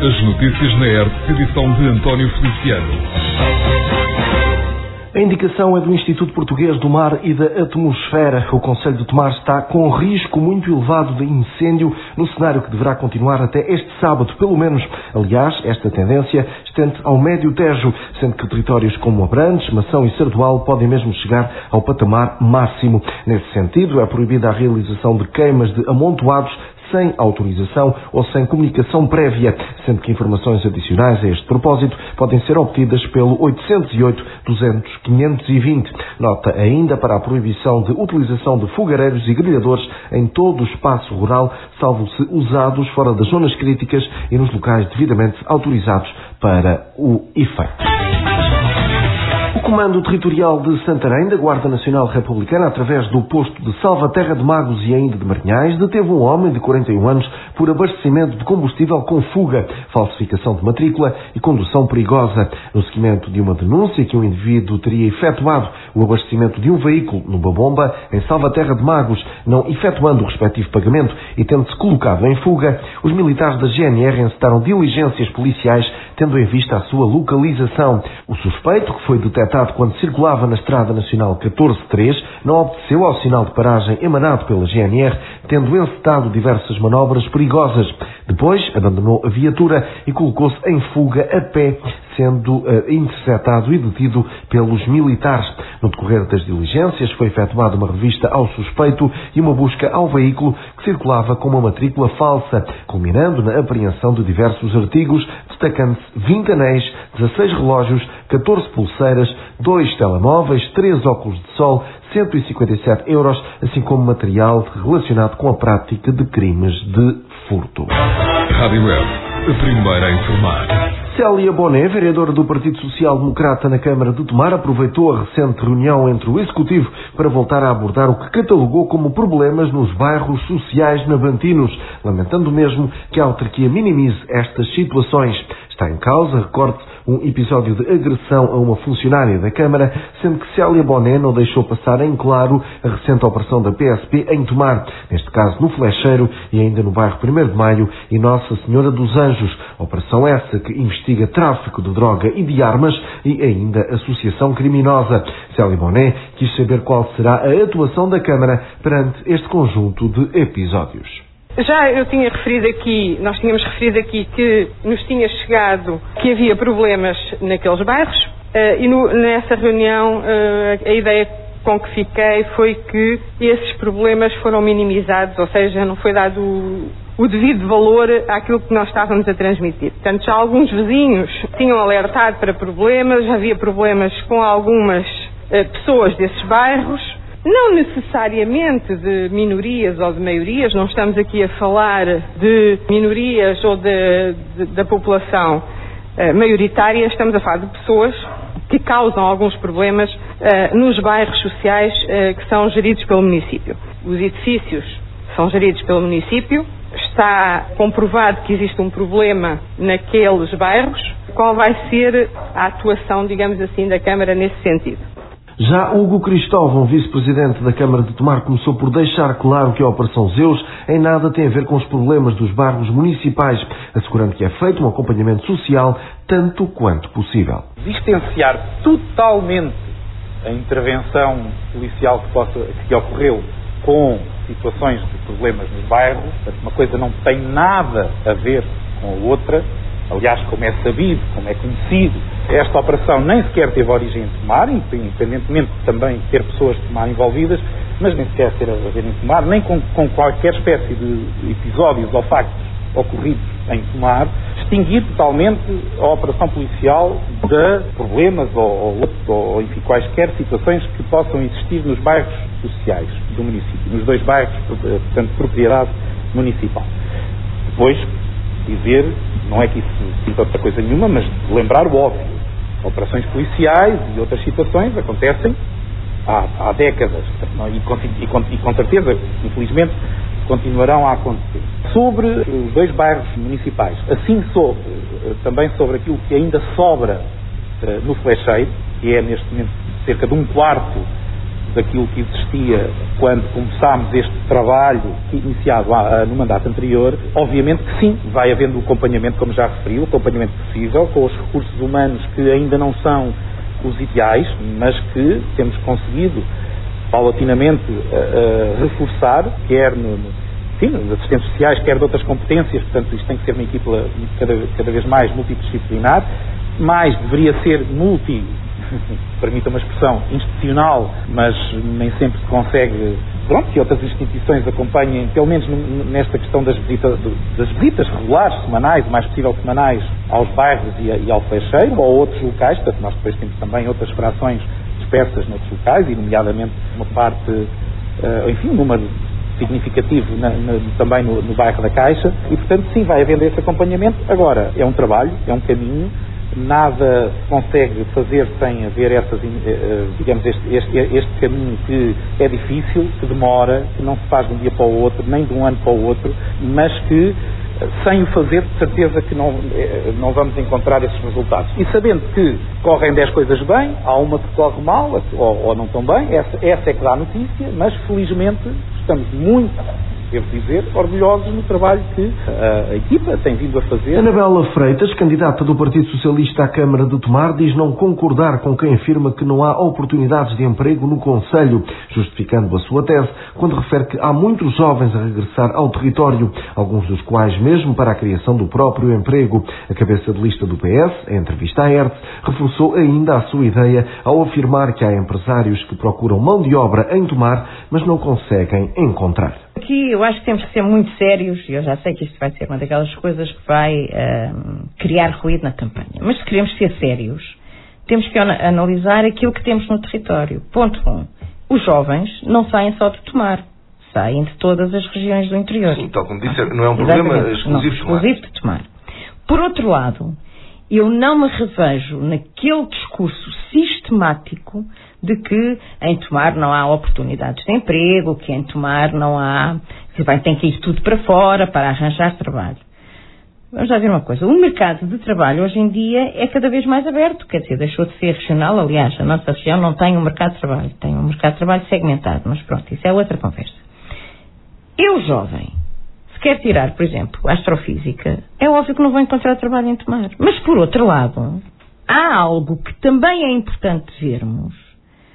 As notícias na ERP, edição de António Feliciano. A indicação é do Instituto Português do Mar e da Atmosfera. O Concelho de Tomar está com risco muito elevado de incêndio no cenário que deverá continuar até este sábado, pelo menos. Aliás, esta tendência estende ao Médio Tejo, sendo que territórios como Abrantes, Mação e Sardual podem mesmo chegar ao patamar máximo. Nesse sentido, é proibida a realização de queimas de amontoados sem autorização ou sem comunicação prévia, sendo que informações adicionais a este propósito podem ser obtidas pelo 808-200-520. Nota ainda para a proibição de utilização de fogareiros e grelhadores em todo o espaço rural, salvo se usados fora das zonas críticas e nos locais devidamente autorizados para o efeito. O Comando Territorial de Santarém, da Guarda Nacional Republicana, através do posto de Salvaterra de Magos e ainda de Marinhais, deteve um homem de 41 anos por abastecimento de combustível com fuga, falsificação de matrícula e condução perigosa. No seguimento de uma denúncia que um indivíduo teria efetuado o abastecimento de um veículo numa bomba em Salvaterra de Magos, não efetuando o respectivo pagamento e tendo-se colocado em fuga, os militares da GNR encetaram diligências policiais, tendo em vista a sua localização. O suspeito, que foi detectado quando circulava na Estrada Nacional 14-3, não obedeceu ao sinal de paragem emanado pela GNR, tendo encetado diversas manobras perigosas. Depois, abandonou a viatura e colocou-se em fuga a pé, sendo interceptado e detido pelos militares. No decorrer das diligências, foi efetuada uma revista ao suspeito e uma busca ao veículo que circulava com uma matrícula falsa, culminando na apreensão de diversos artigos, destacando-se 20 anéis, 16 relógios, 14 pulseiras, 2 telemóveis, 3 óculos de sol, 157 euros, assim como material relacionado com a prática de crimes de furto. Rádio Web, a primeira a informar. Célia Boné, vereadora do Partido Social Democrata na Câmara de Tomar, aproveitou a recente reunião entre o Executivo para voltar a abordar o que catalogou como problemas nos bairros sociais navantinos, lamentando mesmo que a autarquia minimize estas situações. Está em causa, recorde-se, um episódio de agressão a uma funcionária da Câmara, sendo que Célia Boné não deixou passar em claro a recente operação da PSP em Tomar, neste caso no Flecheiro e ainda no bairro 1º de Maio e Nossa Senhora dos Anjos. Operação essa que investiga tráfico de droga e de armas e ainda associação criminosa. Célia Boné quis saber qual será a atuação da Câmara perante este conjunto de episódios. Já eu tinha referido aqui, nós tínhamos referido aqui que nos tinha chegado que havia problemas naqueles bairros e nessa reunião a ideia com que fiquei foi que esses problemas foram minimizados, ou seja, não foi dado o devido valor àquilo que nós estávamos a transmitir. Portanto, já alguns vizinhos tinham alertado para problemas, já havia problemas com algumas pessoas desses bairros, não necessariamente de minorias ou de maiorias, não estamos aqui a falar de minorias ou da população maioritária, estamos a falar de pessoas que causam alguns problemas nos bairros sociais que são geridos pelo município. Os edifícios são geridos pelo município, está comprovado que existe um problema naqueles bairros. Qual vai ser a atuação, digamos assim, da Câmara nesse sentido? Já Hugo Cristóvão, vice-presidente da Câmara de Tomar, começou por deixar claro que a Operação Zeus em nada tem a ver com os problemas dos bairros municipais, assegurando que é feito um acompanhamento social tanto quanto possível. Distanciar totalmente a intervenção policial que ocorreu com situações de problemas nos bairros, uma coisa não tem nada a ver com a outra. Aliás, como é sabido, como é conhecido, esta operação nem sequer teve origem em Tomar, independentemente de também ter pessoas de Tomar envolvidas, mas nem sequer ter a ver em Tomar, nem com qualquer espécie de episódios ou factos ocorridos em Tomar, extinguir totalmente a operação policial de problemas ou enfim, quaisquer situações que possam existir nos bairros sociais do município, nos 2 bairros, portanto, de propriedade municipal. Depois, dizer, não é que isso sinta outra coisa nenhuma, mas lembrar o óbvio. Operações policiais e outras situações acontecem há décadas e com certeza, infelizmente, continuarão a acontecer. Sobre os 2 bairros municipais, assim também sobre aquilo que ainda sobra no Flecheiro, que é neste momento cerca de 1/4 daquilo que existia quando começámos este trabalho iniciado no mandato anterior. Obviamente que sim, vai havendo o acompanhamento, como já referi, o acompanhamento possível, com os recursos humanos que ainda não são os ideais, mas que temos conseguido paulatinamente reforçar, quer nos assistentes sociais, quer de outras competências. Portanto, isto tem que ser uma equipa cada vez mais multidisciplinar, mas deveria ser permita uma expressão, institucional, mas nem sempre se consegue, que outras instituições acompanhem, pelo menos nesta questão das visitas regulares, semanais, o mais possível semanais, aos bairros e ao Flecheiro, ou outros locais. Portanto, nós depois temos também outras frações dispersas noutros locais, e nomeadamente uma parte, um número significativo também no bairro da Caixa, e portanto sim, vai havendo esse acompanhamento. Agora, é um trabalho, é um caminho, nada se consegue fazer sem haver este caminho que é difícil, que demora, que não se faz de um dia para o outro, nem de um ano para o outro, mas que sem o fazer, de certeza que não vamos encontrar esses resultados. E sabendo que correm 10 coisas bem, há uma que corre mal, ou não tão bem, essa é que dá a notícia, mas felizmente estamos muito, devo dizer, orgulhosos no trabalho que a equipa tem vindo a fazer. Anabela Freitas, candidata do Partido Socialista à Câmara de Tomar, diz não concordar com quem afirma que não há oportunidades de emprego no concelho, justificando a sua tese quando refere que há muitos jovens a regressar ao território, alguns dos quais mesmo para a criação do próprio emprego. A cabeça de lista do PS, em entrevista à ERTE, reforçou ainda a sua ideia ao afirmar que há empresários que procuram mão de obra em Tomar, mas não conseguem encontrar. Aqui eu acho que temos que ser muito sérios, e eu já sei que isto vai ser uma daquelas coisas que vai criar ruído na campanha, mas se queremos ser sérios, temos que analisar aquilo que temos no território. Ponto 1. Os jovens não saem só de Tomar, saem de todas as regiões do interior. Sim, tal como disse, não é um problema exclusivo de Tomar. Por outro lado, eu não me revejo naquele discurso sistemático de que em Tomar não há oportunidades de emprego, que em Tomar não há, tem que ir tudo para fora para arranjar trabalho. Vamos lá ver uma coisa, o mercado de trabalho hoje em dia é cada vez mais aberto, quer dizer, deixou de ser regional. Aliás, a nossa região não tem um mercado de trabalho, tem um mercado de trabalho segmentado, mas pronto, isso é outra conversa. Eu, jovem, se quer tirar, por exemplo, a astrofísica, é óbvio que não vou encontrar trabalho em Tomar. Mas, por outro lado, há algo que também é importante vermos.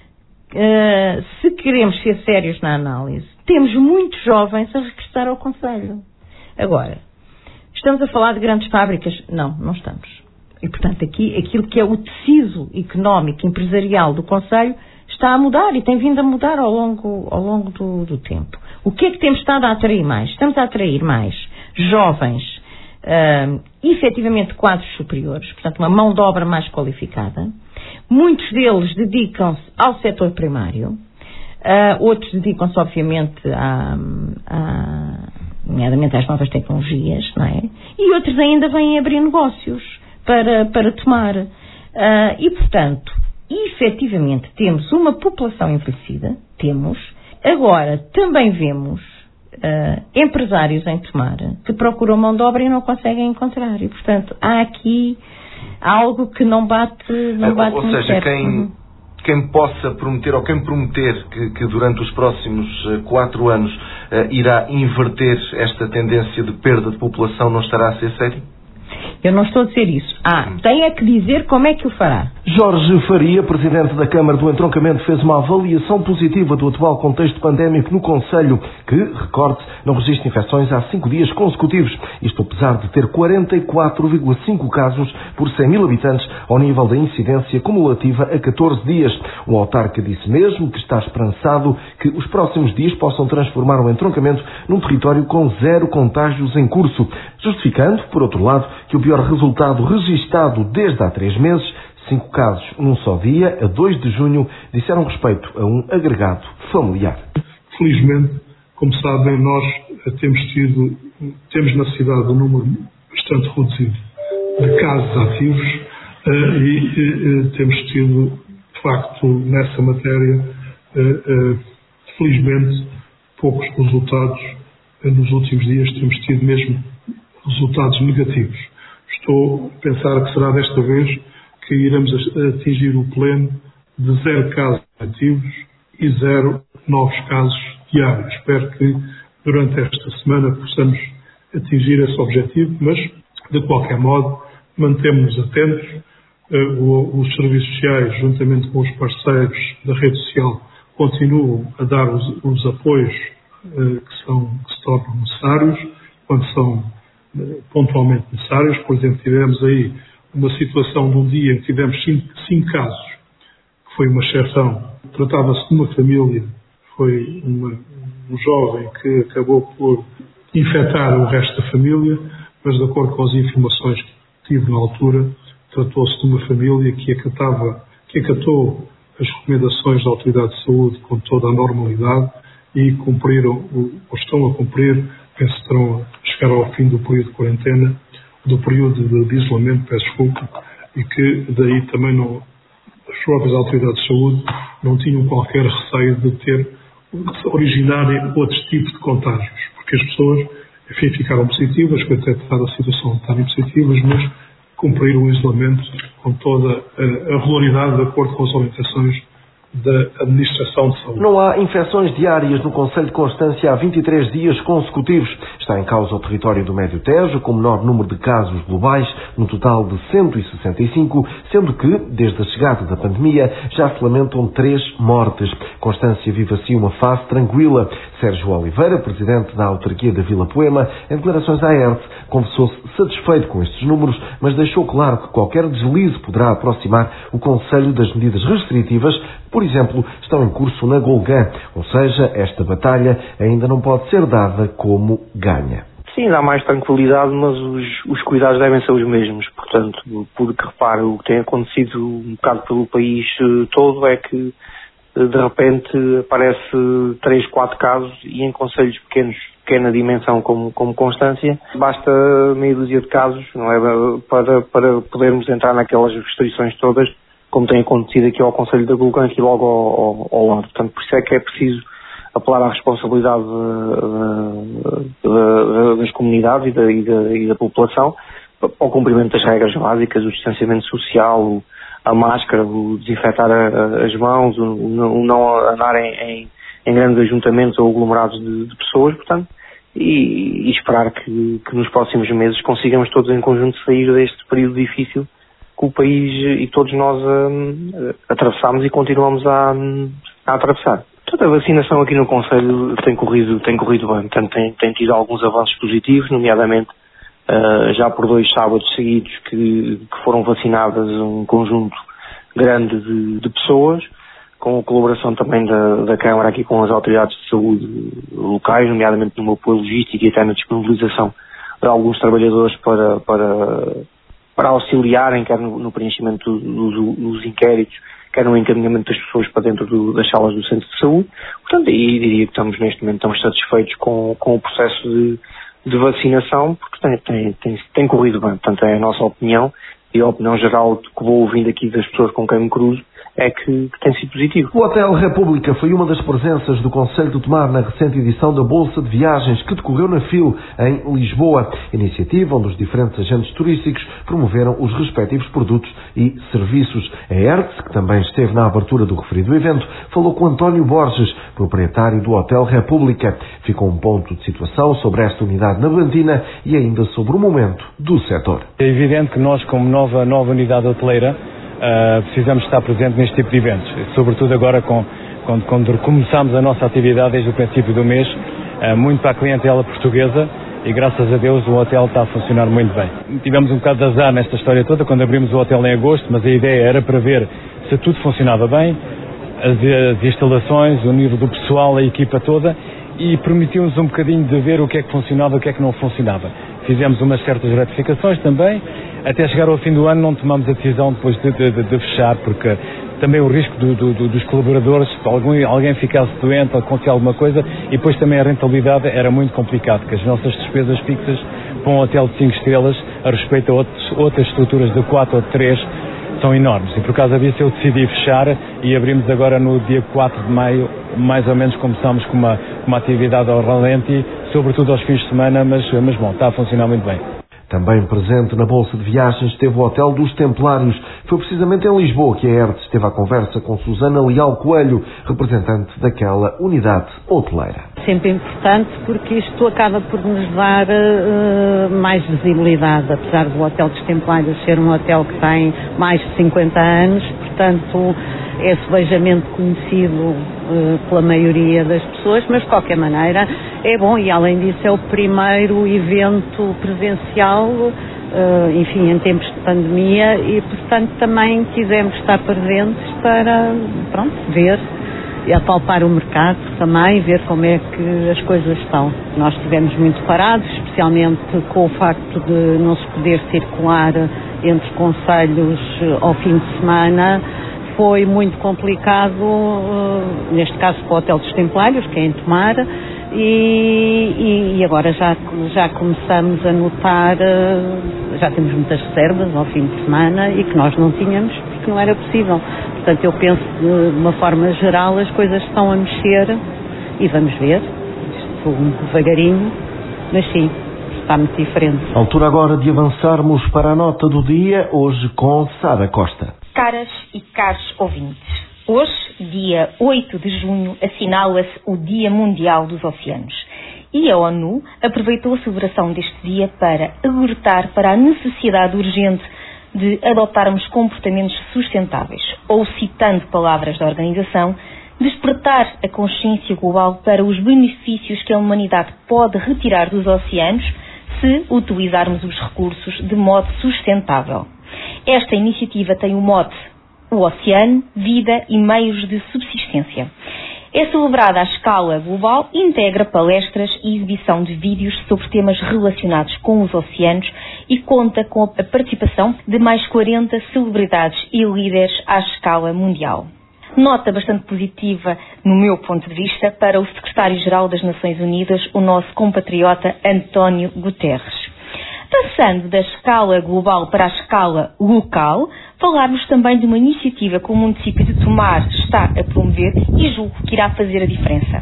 Se queremos ser sérios na análise, temos muitos jovens a regressar ao concelho. Agora, estamos a falar de grandes fábricas? Não estamos. E, portanto, aqui, aquilo que é o tecido económico, empresarial do concelho está a mudar e tem vindo a mudar ao longo do tempo. O que é que temos estado a atrair mais? Estamos a atrair mais jovens, efetivamente quadros superiores, portanto, uma mão de obra mais qualificada. Muitos deles dedicam-se ao setor primário, outros dedicam-se, obviamente, nomeadamente às novas tecnologias, não é? E outros ainda vêm abrir negócios para Tomar. E, portanto, efetivamente, temos uma população envelhecida, agora também vemos empresários em Tomar que procuram mão de obra e não conseguem encontrar. E, portanto, há aqui algo que não bate ou seja, certo. Quem possa prometer, ou quem prometer que durante os próximos 4 anos irá inverter esta tendência de perda de população, não estará a ser sério? Eu não estou a dizer isso. Tem é que dizer como é que o fará. Jorge Faria, presidente da Câmara do Entroncamento, fez uma avaliação positiva do atual contexto pandémico no concelho, que, recorde, não registra infecções há 5 dias consecutivos. Isto apesar de ter 44,5 casos por 100 mil habitantes, ao nível da incidência cumulativa a 14 dias. O autarca disse mesmo que está esperançado que os próximos dias possam transformar o Entroncamento num território com 0 contágios em curso, justificando, por outro lado, que o pior resultado registado desde há 3 meses, 5 casos num só dia, a 2 de junho, disseram respeito a um agregado familiar. Felizmente, como sabem, nós temos na cidade um número bastante reduzido de casos ativos e temos tido, de facto, nessa matéria, felizmente, poucos resultados. Nos últimos dias temos tido mesmo resultados negativos. Estou a pensar que será desta vez que iremos atingir o pleno de 0 casos ativos e 0 novos casos diários. Espero que durante esta semana possamos atingir esse objetivo, mas, de qualquer modo, mantemos-nos atentos. Os serviços sociais, juntamente com os parceiros da rede social, continuam a dar os apoios que se tornam necessários, quando são pontualmente necessários. Por exemplo, tivemos aí uma situação de um dia em que tivemos 5 casos, que foi uma exceção. Tratava-se de uma família, foi um jovem que acabou por infectar o resto da família, mas de acordo com as informações que tive na altura, tratou-se de uma família que acatou as recomendações da Autoridade de Saúde com toda a normalidade e cumpriram, ou estão a cumprir, penso que estarão a chegar ao fim do período de quarentena, do período de isolamento, peço desculpa, e que daí também as próprias Autoridades de Saúde não tinham qualquer receio de originarem outros tipos de contágios, porque as pessoas, enfim, ficaram positivas, com até a situação de estarem positivas, mas cumpriram o isolamento com toda a regularidade de acordo com as orientações da Administração de Saúde. Não há infecções diárias no concelho de Constância há 23 dias consecutivos. Está em causa o território do Médio Tejo, com o menor número de casos globais, no total de 165, sendo que, desde a chegada da pandemia, já se lamentam 3 mortes. Constância vive assim uma fase tranquila. Sérgio Oliveira, presidente da autarquia da Vila Poema, em declarações à ERT, confessou-se satisfeito com estes números, mas deixou claro que qualquer deslize poderá aproximar o concelho das medidas restritivas. Por exemplo, estão em curso na Golgã, ou seja, esta batalha ainda não pode ser dada como ganha. Sim, dá mais tranquilidade, mas os cuidados devem ser os mesmos. Portanto, porque repare, o que tem acontecido um bocado pelo país todo é que de repente aparece 3, 4 casos e em concelhos pequenos, pequena dimensão como Constância, basta meia dúzia de casos, não é, para podermos entrar naquelas restrições todas, como tem acontecido aqui ao Concelho da Golgã, aqui logo ao lado. Portanto, por isso é que é preciso apelar à responsabilidade das comunidades e da população ao cumprimento das regras básicas, o distanciamento social, a máscara, o desinfetar as mãos, o não andar em grandes ajuntamentos ou aglomerados de pessoas, portanto, e esperar que nos próximos meses consigamos todos em conjunto sair deste período difícil que o país e todos nós atravessamos e continuamos a atravessar. Toda a vacinação aqui no Concelho tem corrido bem, portanto tem tido alguns avanços positivos, nomeadamente já por 2 sábados seguidos que foram vacinadas um conjunto grande de pessoas, com a colaboração também da Câmara aqui com as autoridades de saúde locais, nomeadamente no apoio logístico e até na disponibilização de alguns trabalhadores para auxiliarem, quer no preenchimento dos inquéritos, quer no encaminhamento das pessoas para dentro das salas do centro de saúde. Portanto, e diria que neste momento estamos satisfeitos com o processo de vacinação, porque tem corrido bem. Portanto, é a nossa opinião e a opinião geral que vou ouvindo aqui das pessoas com quem me cruzo é que tem sido positivo. O Hotel República foi uma das presenças do Concelho de Tomar na recente edição da Bolsa de Viagens que decorreu na FIL, em Lisboa, iniciativa onde os diferentes agentes turísticos promoveram os respectivos produtos e serviços. A ERTS, que também esteve na abertura do referido evento, falou com António Borges, proprietário do Hotel República. Ficou um ponto de situação sobre esta unidade na Belentina e ainda sobre o momento do setor. É evidente que nós, como nova unidade hoteleira, precisamos estar presentes neste tipo de eventos, sobretudo agora quando começamos a nossa atividade desde o princípio do mês, muito para a clientela portuguesa, e graças a Deus o hotel está a funcionar muito bem. Tivemos um bocado de azar nesta história toda quando abrimos o hotel em agosto, mas a ideia era para ver se tudo funcionava bem, as instalações, o nível do pessoal, a equipa toda, e permitiu-nos um bocadinho de ver o que é que funcionava e o que é que não funcionava. Fizemos umas certas retificações também. Até chegar ao fim do ano não tomamos a decisão depois de fechar, porque também o risco dos colaboradores, se alguém ficasse doente ou acontecer alguma coisa, e depois também a rentabilidade era muito complicado, porque as nossas despesas fixas para um hotel de 5 estrelas, a respeito a outras estruturas de 4 ou de 3, são enormes. E por causa disso eu decidi fechar e abrimos agora no dia 4 de maio, mais ou menos começamos com uma atividade ao ralenti, sobretudo aos fins de semana, mas bom, está a funcionar muito bem. Também presente na Bolsa de Viagens esteve o Hotel dos Templários. Foi precisamente em Lisboa que a ERT esteve à conversa com Susana Leal Coelho, representante daquela unidade hoteleira. Sempre importante porque isto acaba por nos dar mais visibilidade, apesar do Hotel dos Templários ser um hotel que tem mais de 50 anos, portanto é subejamente conhecido pela maioria das pessoas, mas de qualquer maneira é bom e além disso é o primeiro evento presencial, enfim, em tempos de pandemia e portanto também quisemos estar presentes para, ver e apalpar o mercado também, ver como é que as coisas estão. Nós estivemos muito parados, especialmente com o facto de não se poder circular entre concelhos ao fim de semana. Foi muito complicado, neste caso para o Hotel dos Templários, que é em Tomar, e agora já começamos a notar, já temos muitas reservas ao fim de semana e que nós não tínhamos porque não era possível. Portanto, eu penso que de uma forma geral as coisas estão a mexer e vamos ver, isto devagarinho, mas sim, está muito diferente. Altura agora de avançarmos para a nota do dia, hoje com Sara Costa. Caras e caros ouvintes, hoje, dia 8 de junho, assinala-se o Dia Mundial dos Oceanos. E a ONU aproveitou a celebração deste dia para alertar para a necessidade urgente de adotarmos comportamentos sustentáveis, ou, citando palavras da organização, despertar a consciência global para os benefícios que a humanidade pode retirar dos oceanos se utilizarmos os recursos de modo sustentável. Esta iniciativa tem o mote O Oceano, Vida e Meios de Subsistência. É celebrada à escala global e integra palestras e exibição de vídeos sobre temas relacionados com os oceanos e conta com a participação de mais 40 celebridades e líderes à escala mundial. Nota bastante positiva, no meu ponto de vista, para o secretário-geral das Nações Unidas, o nosso compatriota António Guterres. Passando da escala global para a escala local, falarmos também de uma iniciativa que o município de Tomar está a promover e julgo que irá fazer a diferença.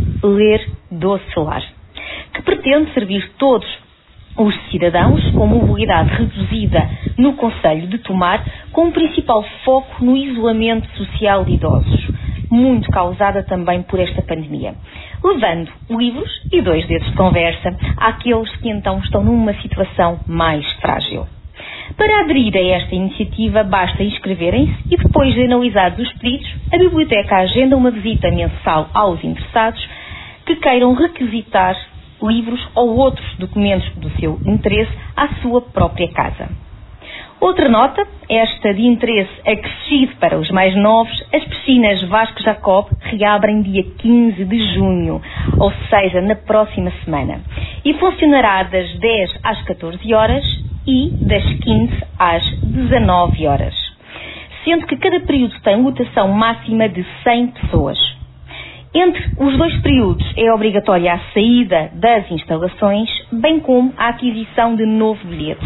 Ler Doce Lar, que pretende servir todos os cidadãos com mobilidade reduzida no concelho de Tomar, com o principal foco no isolamento social de idosos, muito causada também por esta pandemia, levando livros e 2 dedos de conversa àqueles que então estão numa situação mais frágil. Para aderir a esta iniciativa, basta inscreverem-se e depois de analisados os pedidos, a Biblioteca agenda uma visita mensal aos interessados que queiram requisitar livros ou outros documentos do seu interesse à sua própria casa. Outra nota, esta de interesse acrescido para os mais novos, as piscinas Vasco Jacob reabrem dia 15 de junho, ou seja, na próxima semana, e funcionará das 10 às 14 horas e das 15 às 19 horas, sendo que cada período tem lotação máxima de 100 pessoas. Entre os 2 períodos é obrigatória a saída das instalações, bem como a aquisição de novo bilhete.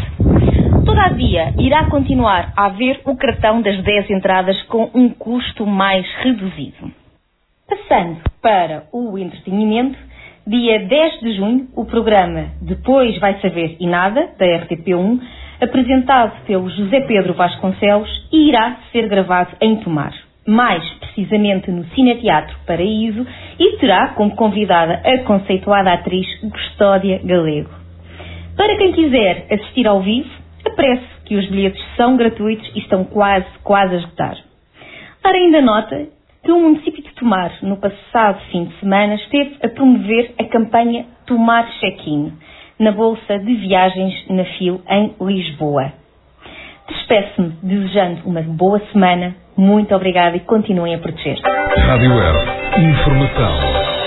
Todavia, irá continuar a haver o cartão das 10 entradas com um custo mais reduzido. Passando para o entretenimento, dia 10 de junho, o programa Depois Vai Saber e Nada, da RTP1, apresentado pelo José Pedro Vasconcelos, irá ser gravado em Tomar, mais precisamente no Cineteatro Paraíso, e terá como convidada a conceituada atriz Custódia Galego. Para quem quiser assistir ao vivo, apresse que os bilhetes são gratuitos e estão quase a esgotar. Ora, ainda nota que o município de Tomar, no passado fim de semana, esteve a promover a campanha Tomar Check-in, na Bolsa de Viagens na FIL, em Lisboa. Despeço-me desejando uma boa semana. Muito obrigada e continuem a proteger. Rádio ERT. Informação.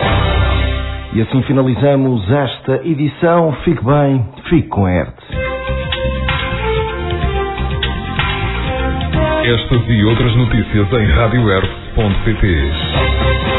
E assim finalizamos esta edição. Fique bem, fique com a ERT. Estas e outras notícias em radioert.pt.